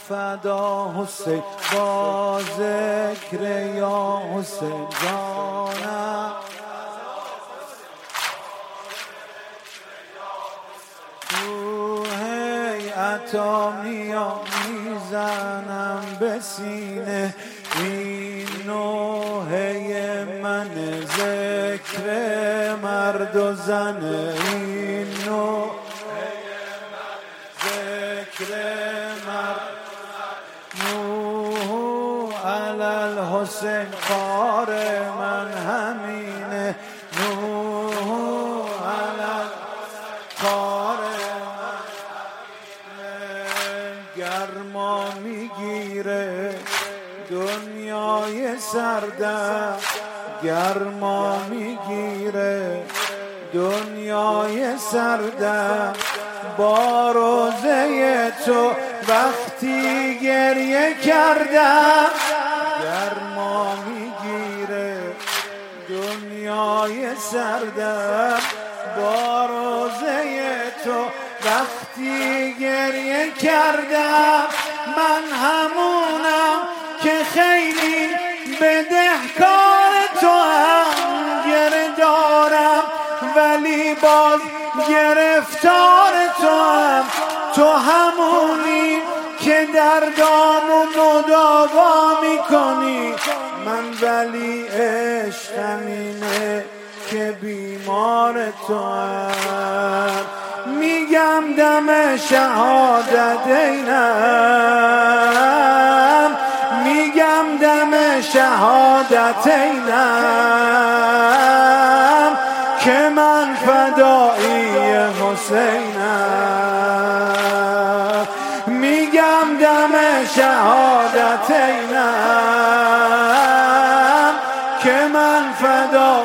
فدا حسین با ذکر یا حسین جانم تو هیئتا میام میزنم به سینه این نوحه من ذکر مرد و زن این نوحه من ذکر مرد نوح علی الحسین کار من همینه نوح علی کار گرما میگیره دنیای سردم گرما میگیره دنیای سردم با روزه تو وقتی گریه کردم گرما میگیره دنیای سردم با روزه تو وقتی گریه کردم من همونم که خیلی بدهکار تو هم گره دارم ولی باز گرفتار تو هم تو همونی که دردامو مداوا میکنی من ولی عشقم اینه که بیمار تو هم میگم دم شهادت اینم میگم دم شهادت اینم که من فدایی حسینم میگم دم شهادت اینم که من فدا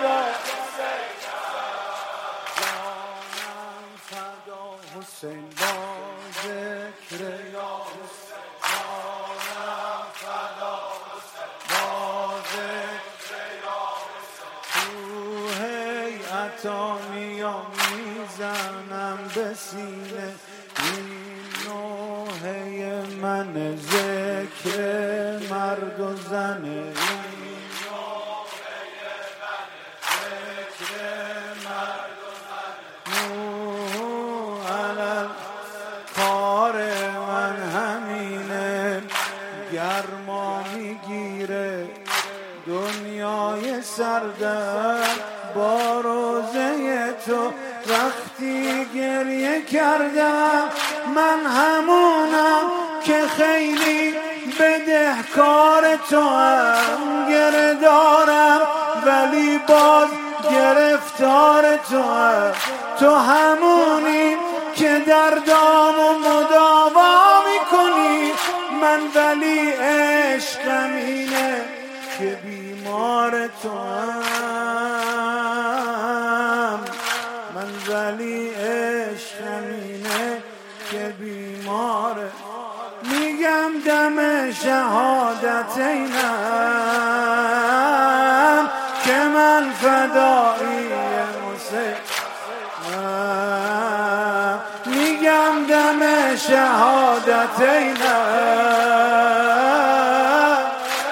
حسین با ذکر یا حسین جانم فدا حسین با ذکر یا حسین تو هیئتا میام میزنم به سینه این نوحه من ذکر مرد و زن گرما میگیره دنیای سردم با روزه تو وقتی گریه کردم من همونم که خیلی بدهکار تو هم گره دارم ولی باز گرفتار تو هم تو همونی که دردامو مداوا میکنی من ولی عشقم اینه که بیمار تو هم من ولی عشقم اینه که بیمار میگم دم شهادت اینم که من فدایی حسین میگم دم شهادت اینم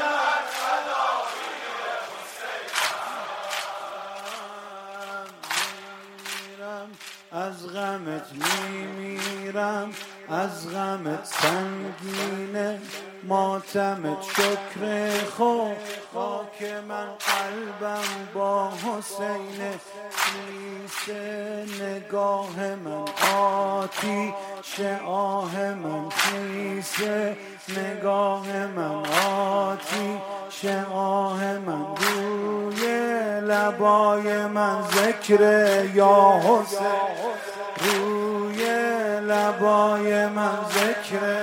از غمت میمیرم از غمت سنگینه ماتمت شکر خاک من قلبم با حسین خیسه نگاه من آتیش آه من خیسه نگاه من آتیش آه من روی لبای من ذکر یا حسین روی لبای من ذکر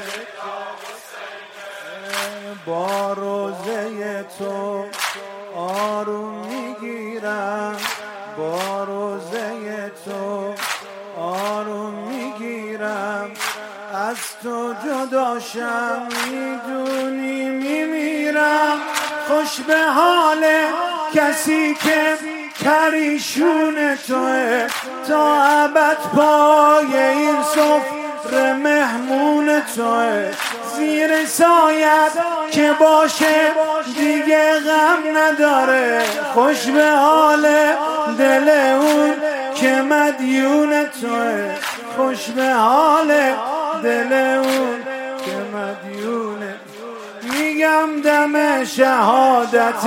با روزه تو آروم میگیرم با روزه تو آروم میگیرم از تو جداشم میدونی میمیرم خوش به حال کسی که پریشون توه تا ابد پای این سفره مهمون توه زیر سایت که باشه دیگه غم نداره. خوش به حال دل اون که مدیون توه. خوش به حال دل اون که مدیونه. میگم دم شهادت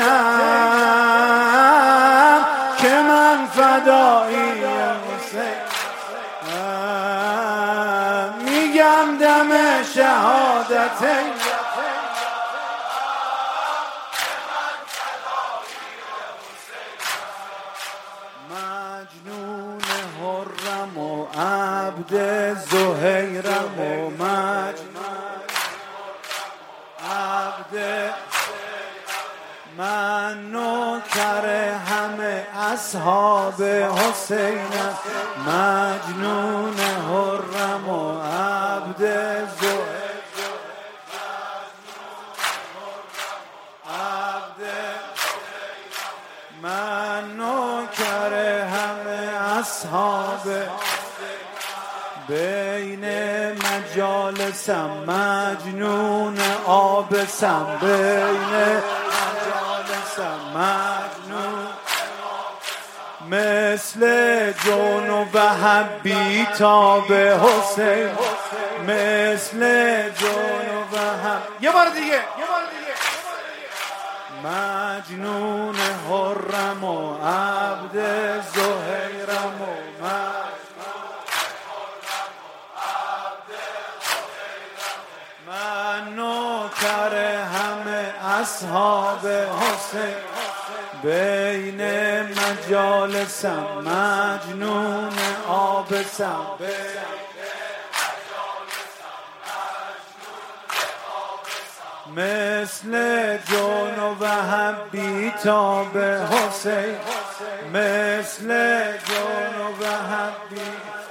اینم که من فدایی حسین. میگم دم شهادت اینم مجنون حرم و عبد زهیرم و مجنون عبد من نوکر همه اصحاب حسینم. مجنون حرم و عبد زهیرم من نوکر همه اصحاب. بین مجالسم مجنون آبسم. بین مجالسم مجنون مثل جون و وهبی تاب حسین. مثل جون و وهب. یه بار دیگه مجنون حرم و عبد زهیرم و من نوکر همه اصحاب حسین. بین مجالسم مجنون آبسم. مثل جون و وهبی تاب حسین. مثل جون و وهبی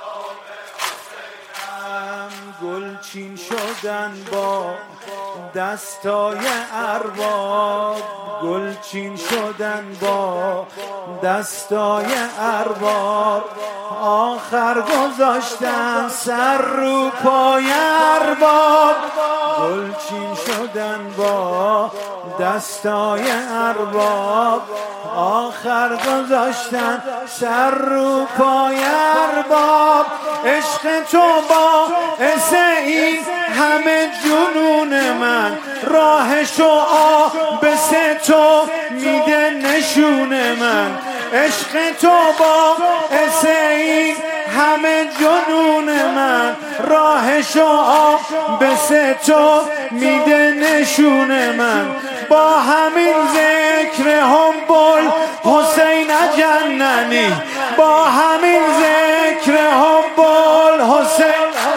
گلچین شدن با دستای ارباب. گلچین شدن با دستای ارباب. آخر گذاشتن سر رو پای ارباب. گلچین شدن با دستای ارباب. آخر گذاشتن سر رو پای ارباب. عشق تو باعث این همه جنون من. راهش و آبس تو میده نشون من. عشق تو باعث این همه جنون من. راهش و آبس تو میده نشون من. با همین ذکر حب حسین جننی. با همین ذکر حب حسین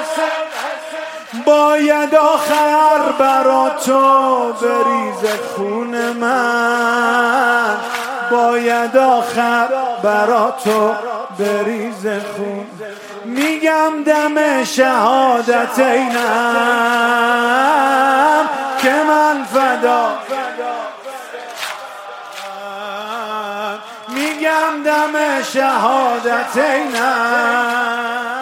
باید آخر برا تو بریز خون من. باید آخر برا تو بریز خون. میگم دم شهادت اینم که من فدا. میگم دم شهادت اینم